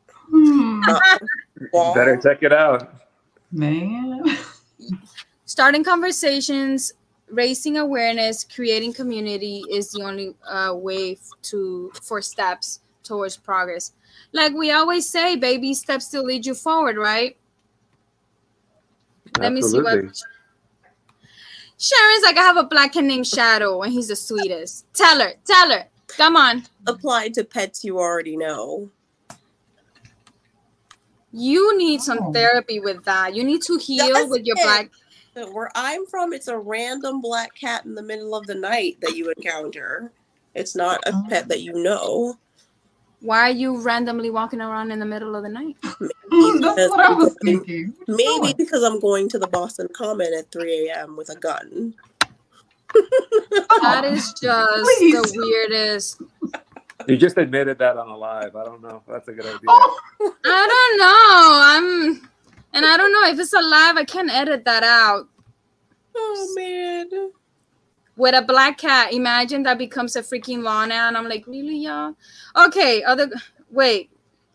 Better check it out. Man. Starting conversations, raising awareness, creating community is the only way for steps towards progress. Like we always say, baby steps to lead you forward, right? Let me see what Sharon's like. I have a black cat named Shadow and he's the sweetest. Tell her. Come on. Apply to pets you already know. You need some therapy with that. You need to heal with your black. Where I'm from, it's a random black cat in the middle of the night that you encounter. It's not a pet that you know. Why are you randomly walking around in the middle of the night? That's what I was thinking. Maybe because I'm going to the Boston Common at 3 a.m. with a gun. That is just the weirdest. You just admitted that on a live. I don't know if that's a good idea. I don't know. I don't know if it's a live. I can't edit that out. Oh man. With a black cat, imagine that becomes a freaking law now, and I'm like, really, y'all? Okay, wait.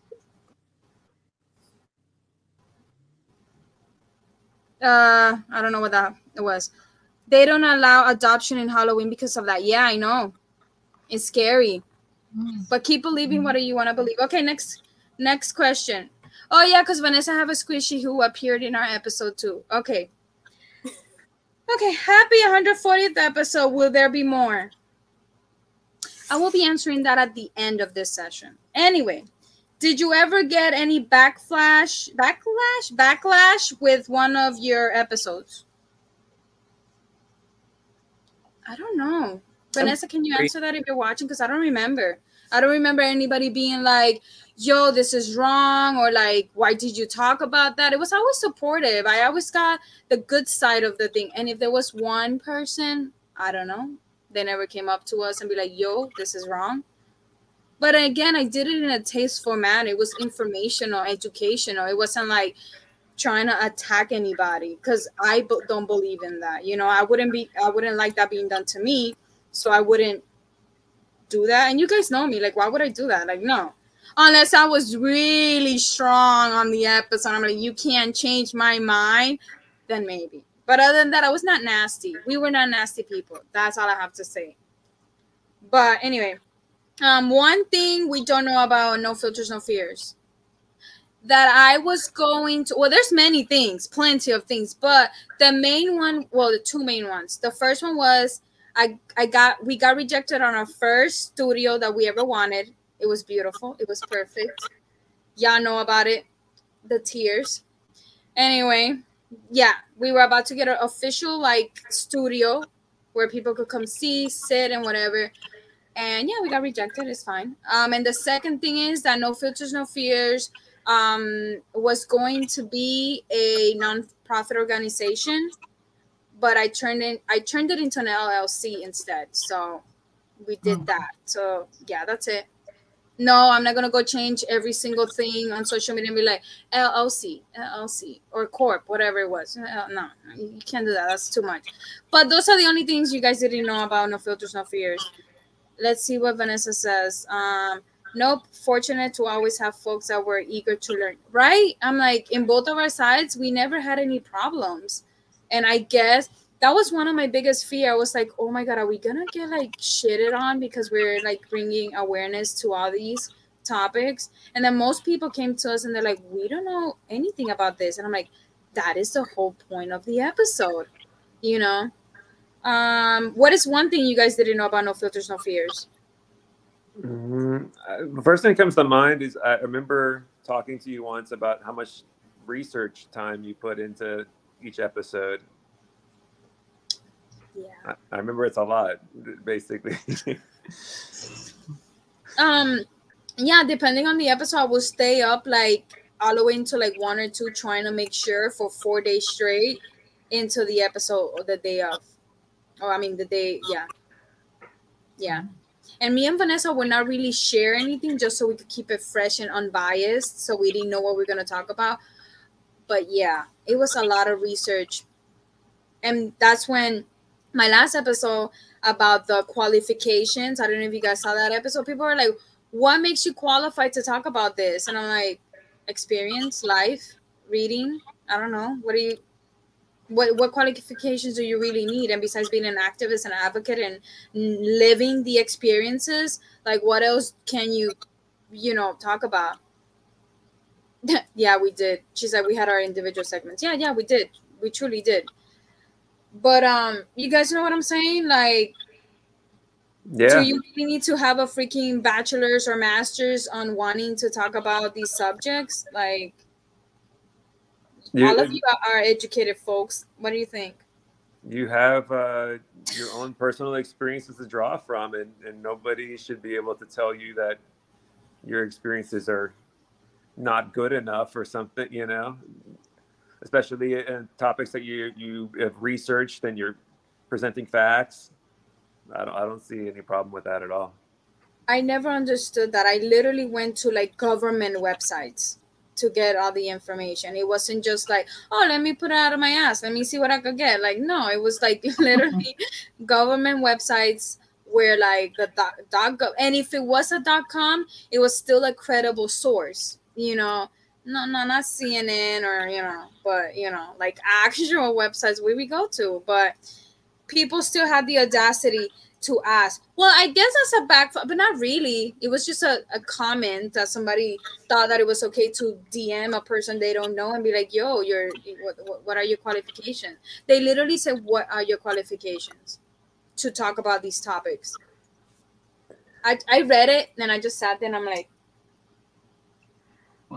I don't know what that was. They don't allow adoption in Halloween because of that. Yeah, I know. It's scary. But keep believing whatever you want to believe. Okay, next question. Oh, yeah, because Vanessa have a squishy who appeared in our episode too. Okay. Okay, happy 140th episode. Will there be more? I will be answering that at the end of this session. Anyway, Did you ever get any backlash with one of your episodes? I don't know. Vanessa, can you answer that if you're watching? Because I don't remember. I don't remember anybody being like, yo, this is wrong, or like, why did you talk about that? It was always supportive. I always got the good side of the thing. And if there was one person, I don't know, they never came up to us and be like, yo, this is wrong. But again, I did it in a tasteful manner. It was informational, educational. It wasn't like trying to attack anybody, because I don't believe in that. You know, I wouldn't like that being done to me. So I wouldn't do that. And you guys know me. Like, why would I do that? Like, no. Unless I was really strong on the episode. I'm like, you can't change my mind. Then maybe. But other than that, I was not nasty. We were not nasty people. That's all I have to say. But anyway, one thing we don't know about No Filters, No Fears, that I was going to, well, there's many things, plenty of things, but the main one, well, the two main ones. The first one was we got rejected on our first studio that we ever wanted. It was beautiful. It was perfect. Y'all know about it. The tears. Anyway, yeah, we were about to get an official like studio where people could come see, sit, and whatever. And yeah, we got rejected. It's fine. And the second thing is that No Filters, No Fears was going to be a non-profit organization, but I turned it into an LLC instead. So we did that. So yeah, that's it. No, I'm not gonna go change every single thing on social media and be like LLC or corp, whatever it was. No, you can't do that. That's too much. But those are the only things you guys didn't know about No Filters, No Fears. Let's see what Vanessa says. Nope, fortunate to always have folks that were eager to learn. Right? I'm like, in both of our sides, we never had any problems. And I guess that was one of my biggest fear. I was like, oh my God, are we gonna get like shitted on because we're like bringing awareness to all these topics? And then most people came to us and they're like, we don't know anything about this. And I'm like, that is the whole point of the episode, you know? What is one thing you guys didn't know about No Filters, No Fears? The first thing that comes to mind is I remember talking to you once about how much research time you put into each episode. Yeah. I remember it's a lot, basically. Yeah, depending on the episode, I will stay up like all the way into like 1 or 2 trying to make sure for 4 days straight into the episode or the day of. Oh, I mean the day, yeah. And me and Vanessa would not really share anything just so we could keep it fresh and unbiased, so we didn't know what we we're gonna talk about. But yeah, it was a lot of research, and that's when my last episode about the qualifications. I don't know if you guys saw that episode. People were like, "What makes you qualified to talk about this?" And I'm like, "Experience, life, reading. I don't know. What qualifications do you really need? And besides being an activist and advocate and living the experiences, like what else can you talk about?" Yeah, we did. She said we had our individual segments. Yeah, we did. We truly did. But you guys know what I'm saying? Like, Yeah. do you really need to have a freaking bachelor's or master's on wanting to talk about these subjects? Like, all of you are educated folks. What do you think? You have your own personal experiences to draw from, and nobody should be able to tell you that your experiences are not good enough or something, especially in topics that you have researched and you're presenting facts. I don't see any problem with that at all. I never understood that. I literally went to like government websites to get all the information. It wasn't just like, oh, let me put it out of my ass, let me see what I could get. Like, no, it was like literally government websites where like the .gov, and if it was a .com, it was still a credible source, No, not CNN or but like actual websites where we go to. But people still had the audacity to ask. Well, I guess that's a back, but not really. It was just a comment that somebody thought that it was okay to DM a person they don't know and be like, yo, what are your qualifications? They literally said, what are your qualifications to talk about these topics? I read it and I just sat there and I'm like,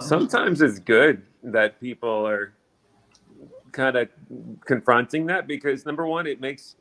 sometimes it's good that people are kind of confronting that, because number one, it makes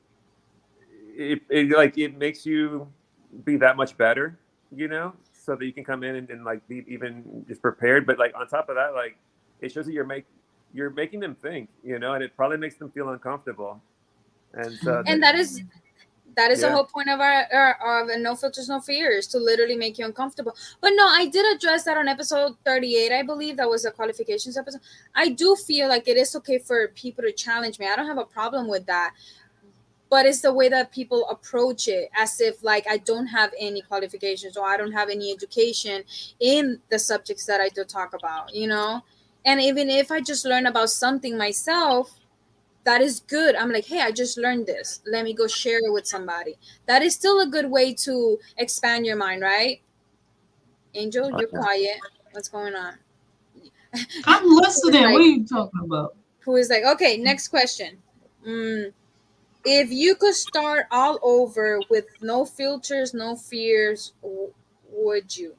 it makes you be that much better, you know, so that you can come in and like be even just prepared. But like on top of that, like it shows that you're making them think, you know, and it probably makes them feel uncomfortable. And so And that is the Yeah. whole point of our No Filters, No Fears, to literally make you uncomfortable. But no, I did address that on episode 38, I believe. That was a qualifications episode. I do feel like it is okay for people to challenge me. I don't have a problem with that. But it's the way that people approach it, as if like I don't have any qualifications or I don't have any education in the subjects that I do talk about, you know? And even if I just learn about something myself, that is good. I'm like, hey, I just learned this. Let me go share it with somebody. That is still a good way to expand your mind, right? Angel, you're quiet. What's going on? I'm listening. What are you talking about? Who is like, okay, next question. If you could start all over with no filters, no fears, would you?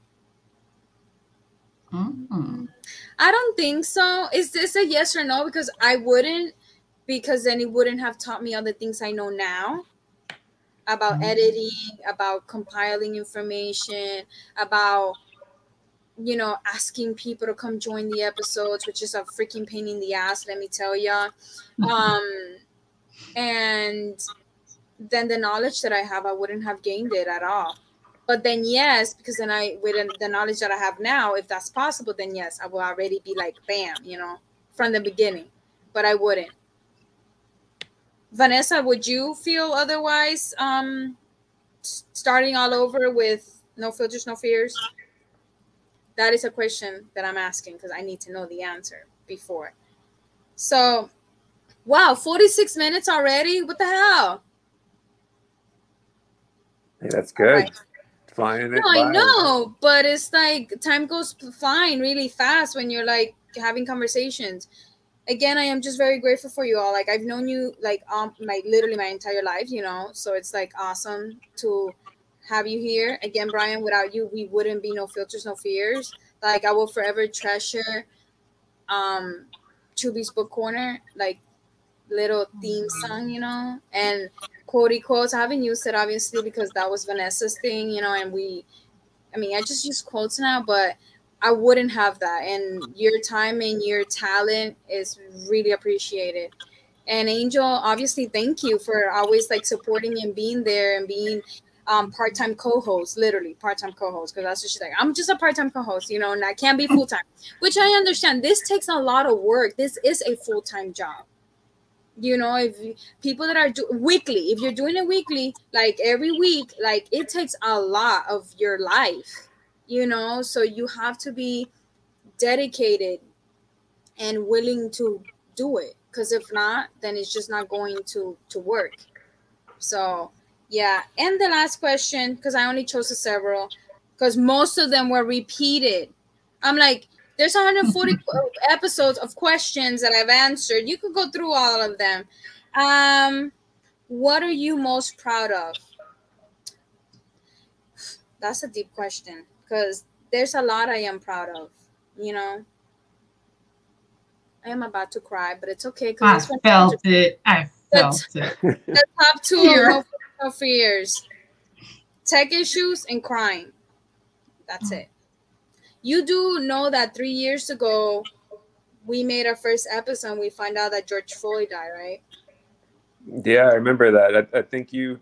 Mm-hmm. I don't think so. Is this a yes or no? Because I wouldn't, because then it wouldn't have taught me all the things I know now about editing, about compiling information, about, you know, asking people to come join the episodes, which is a freaking pain in the ass, let me tell ya. And then the knowledge that I have, I wouldn't have gained it at all. But then yes, because then with the knowledge that I have now, if that's possible, then yes, I will already be like, bam, you know, from the beginning. But I wouldn't. Vanessa, would you feel otherwise? Starting all over with no filters, no fears? That is a question that I'm asking because I need to know the answer before. So, wow, 46 minutes already? What the hell? Hey, that's good. Right. Flying it. No, I know, but it's like time goes flying really fast when you're like having conversations. Again, I am just very grateful for you all. Like I've known you like literally my entire life, you know. So it's like awesome to have you here. Again, Brian, without you, we wouldn't be No Filters, No Fears. Like I will forever treasure Chubi's Book Corner, like little theme song, you know, and quotey quotes. I haven't used it obviously because that was Vanessa's thing, you know, and I just use quotes now, but I wouldn't have that. And your time and your talent is really appreciated. And Angel, obviously, thank you for always like supporting and being there and being part-time co-host, literally part-time co-host, because that's what she's like. I'm just a part-time co-host, you know, and I can't be full-time, which I understand. This takes a lot of work. This is a full-time job. You know, if people that are weekly, if you're doing it weekly, like every week, like it takes a lot of your life, you know, so you have to be dedicated and willing to do it, because if not, then it's just not going to work. So yeah. And the last question, because I only chose several because most of them were repeated. I'm like, there's 140 episodes of questions that I've answered. You could go through all of them. What are you most proud of? That's a deep question because there's a lot I am proud of, you know. I am about to cry, but it's okay. I felt it. The top two of No Fears: tech issues and crime. That's it. You do know that 3 years ago, we made our first episode and we find out that George Floyd died, right? Yeah, I remember that. I think you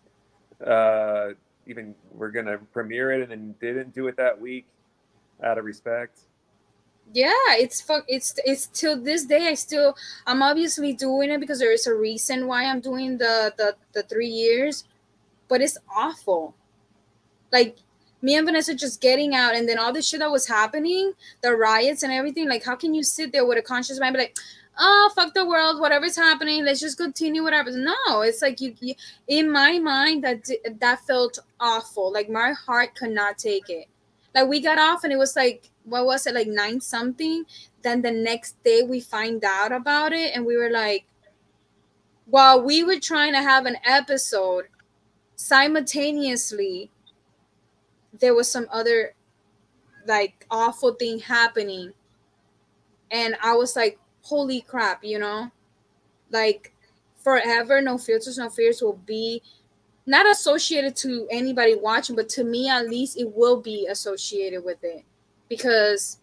even were going to premiere it and then didn't do it that week out of respect. Yeah, it's till this day I'm obviously doing it because there is a reason why I'm doing the 3 years, but it's awful. Like me and Vanessa just getting out, and then all the shit that was happening, the riots and everything. Like, how can you sit there with a conscious mind, be like, oh, fuck the world, whatever's happening, let's just continue whatever. No, it's like you in my mind that felt awful. Like my heart could not take it. Like we got off and it was like, what was it, like 9 something? Then the next day we find out about it and we were like, while we were trying to have an episode, simultaneously there was some other, like awful thing happening, and I was like, holy crap, you know, like forever No Filters No Fears will be not associated to anybody watching, but to me at least it will be associated with it, because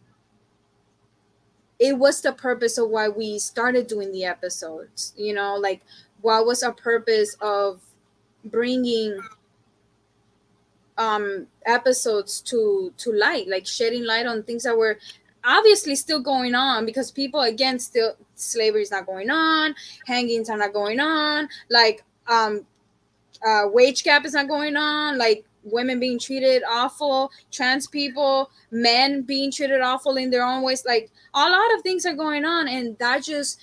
it was the purpose of why we started doing the episodes, you know, like what was our purpose of bringing episodes to light, like shedding light on things that were obviously still going on, because people, again, still slavery is not going on, hangings are not going on, like wage gap is not going on, like women being treated awful, trans people, men being treated awful in their own ways, like a lot of things are going on, and that just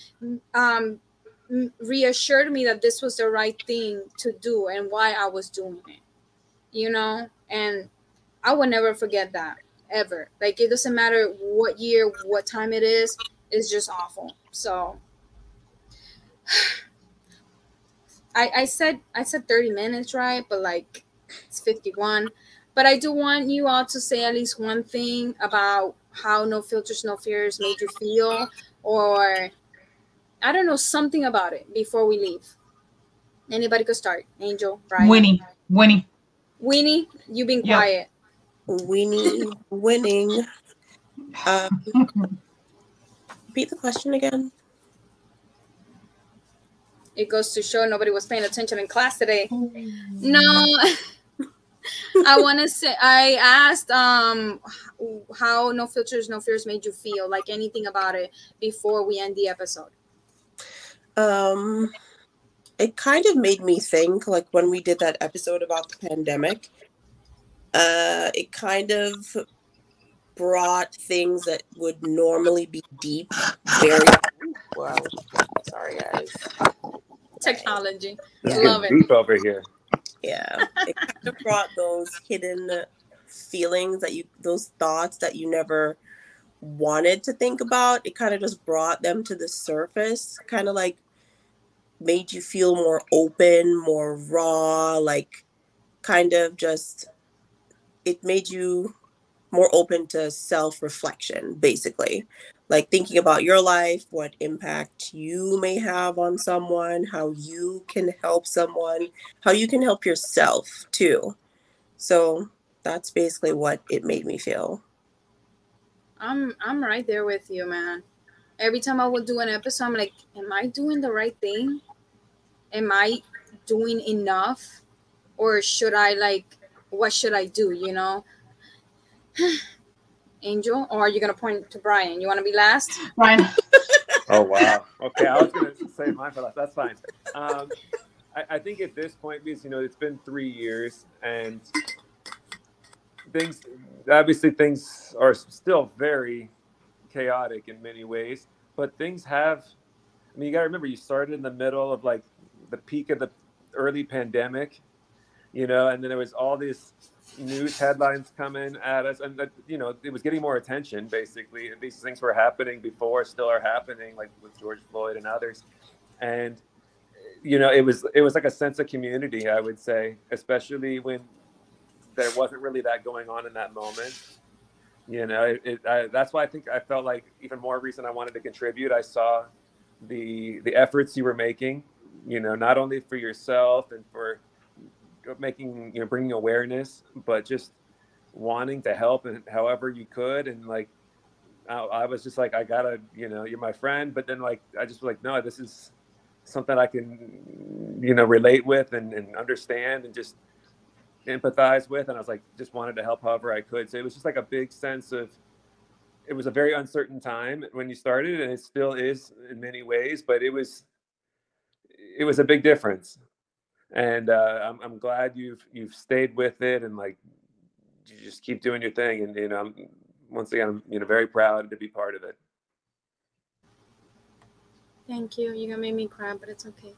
reassured me that this was the right thing to do and why I was doing it, you know. And I will never forget that, ever. Like, it doesn't matter what year, what time it is, it's just awful. So I said 30 minutes, right? But like it's 51. But I do want you all to say at least one thing about how No Filters No Fears made you feel, or I don't know, something about it before we leave. Anybody could start. Angel, Brian. Weenie, you being quiet. Weenie, winning. Repeat the question again. It goes to show nobody was paying attention in class today. No, I want to say, I asked how No Filters No Fears made you feel, like anything about it before we end the episode. It kind of made me think, like when we did that episode about the pandemic, it kind of brought things that would normally be deep, very wow. Sorry, guys. Technology. It's Love it. deep over here. Yeah. It kind of brought those hidden feelings those thoughts that you never wanted to think about. It kind of just brought them to the surface, kind of like made you feel more open, more raw, like kind of just, it made you more open to self-reflection, basically. Like thinking about your life, what impact you may have on someone, how you can help someone, how you can help yourself too. So that's basically what it made me feel. I'm right there with you, man. Every time I would do an episode, I'm like, am I doing the right thing? Am I doing enough? Or should I, like, what should I do, you know? Angel, or are you going to point to Brian? You want to be last? Brian. Oh, wow. Okay, I was going to say mine for last. That's fine. I think at this point, because, you know, it's been 3 years, and things are still very chaotic in many ways, but things have, I mean, you got to remember, you started in the middle of like the peak of the early pandemic, you know, and then there was all these news headlines coming at us, and that, you know, it was getting more attention, basically. These things were happening before, still are happening, like with George Floyd and others. And, you know, it was like a sense of community, I would say, especially when there wasn't really that going on in that moment. You know, that's why I think I felt like even more reason I wanted to contribute. I saw the efforts you were making, you know, not only for yourself and for making, you know, bringing awareness, but just wanting to help and however you could. And like, I was just like, I gotta, you know, you're my friend. But then like, I just was like, no, this is something I can, you know, relate with and understand and just empathize with. And I was like, just wanted to help however I could. So it was just like a big sense of, it was a very uncertain time when you started, and it still is in many ways, but it was a big difference. And I'm glad you've stayed with it, and like you just keep doing your thing. And, you know, once again, I'm, you know, very proud to be part of it. Thank you. You're gonna make me cry, but it's okay.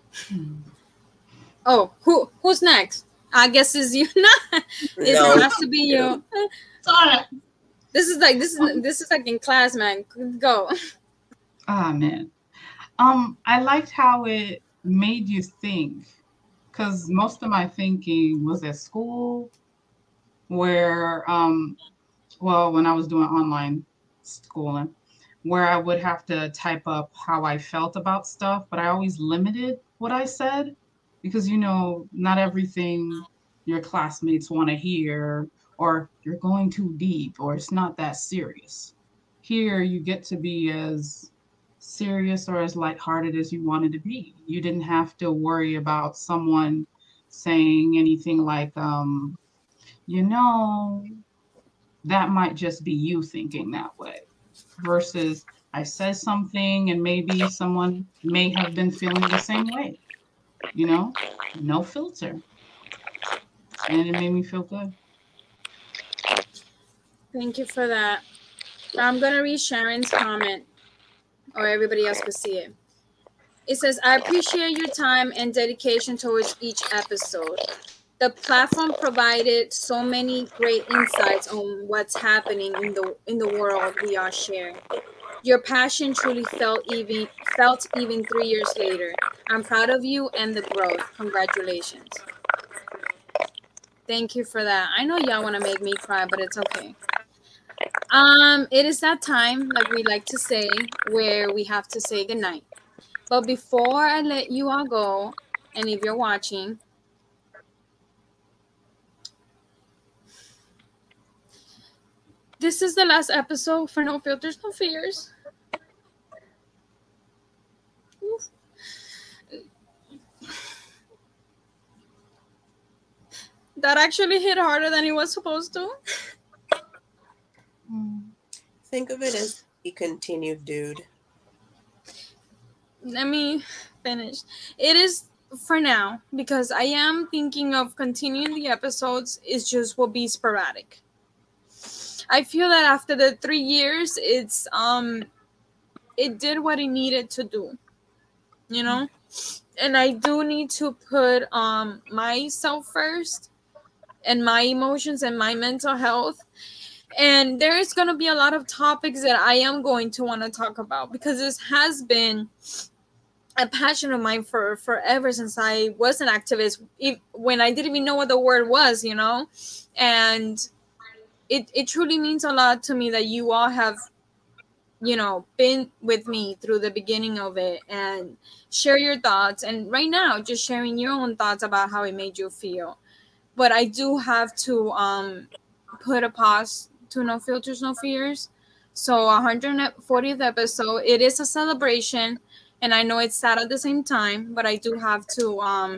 Oh, who's next? I guess it's you. It has to be you. Sorry. This is like in class, man. Go. Oh man. I liked how it made you think, because most of my thinking was at school, where well, when I was doing online schooling, where I would have to type up how I felt about stuff, but I always limited what I said because, not everything your classmates want to hear, or you're going too deep, or it's not that serious. Here, you get to be as serious or as lighthearted as you wanted to be. You didn't have to worry about someone saying anything like, you know, that might just be you thinking that way, versus I said something and maybe someone may have been feeling the same way, no filter. And it made me feel good. Thank you for that. I'm going to read Sharon's comment, or everybody else could see it. It says, I appreciate your time and dedication towards each episode. The platform provided so many great insights on what's happening in the world we are sharing. Your passion truly felt even 3 years later. I'm proud of you and the growth. Congratulations. Thank you for that. I know y'all want to make me cry, but it's okay. It is that time, like we like to say, where we have to say goodnight. But before I let you all go, and if you're watching, this is the last episode for No Filters, No Fears. Oof. That actually hit harder than it was supposed to. Think of it as be continued, dude. Let me finish. It is for now, because I am thinking of continuing the episodes. It just will be sporadic. I feel that after the 3 years, it did what it needed to do, and I do need to put myself first, and my emotions and my mental health. And there is going to be a lot of topics that I am going to want to talk about, because this has been a passion of mine for forever, since I was an activist, when I didn't even know what the word was, and it truly means a lot to me that you all have, been with me through the beginning of it and share your thoughts. And right now, just sharing your own thoughts about how it made you feel. But I do have to put a pause to No Filters, No Fears. So 140th episode, it is a celebration, and I know it's sad at the same time, but I do have to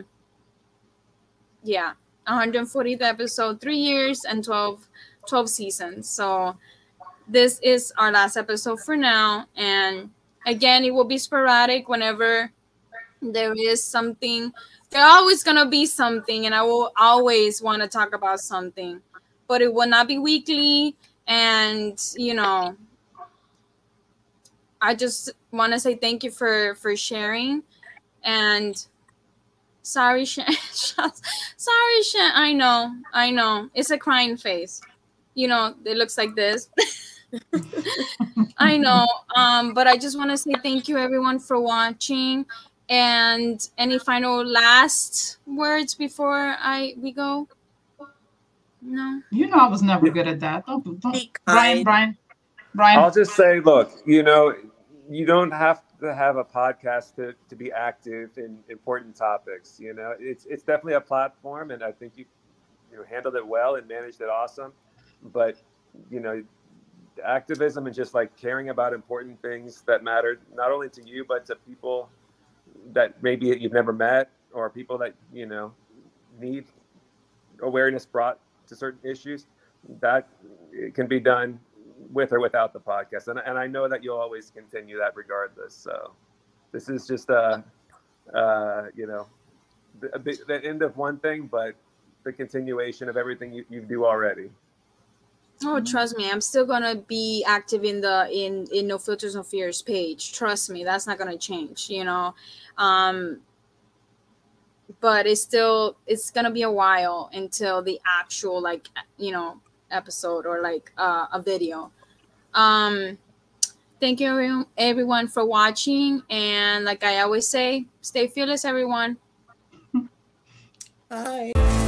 140th episode, 3 years and 12 seasons. So this is our last episode for now, and again, it will be sporadic. Whenever there is something, there's always gonna be something, and I will always want to talk about something, but it will not be weekly. And I just want to say thank you for sharing. And sorry, Shan. Sorry, Shan. I know. It's a crying face. It looks like this. I know. But I just want to say thank you, everyone, for watching. And any final last words before we go? No. I was never good at that. Don't. Brian. I'll just say, look, you don't have to have a podcast to be active in important topics. It's definitely a platform, and I think you handled it well and managed it awesome. But activism and just like caring about important things that matter not only to you but to people that maybe you've never met, or people that need awareness brought to certain issues, that it can be done with or without the podcast, and I know that you'll always continue that regardless. So this is just the end of one thing, but the continuation of everything you do already. Oh, trust me, I'm still gonna be active in No Filters, No Fears page. Trust me, that's not gonna change. But it's gonna be a while until the actual episode, or a video. Thank you everyone for watching, and like I always say, stay fearless, everyone. Bye.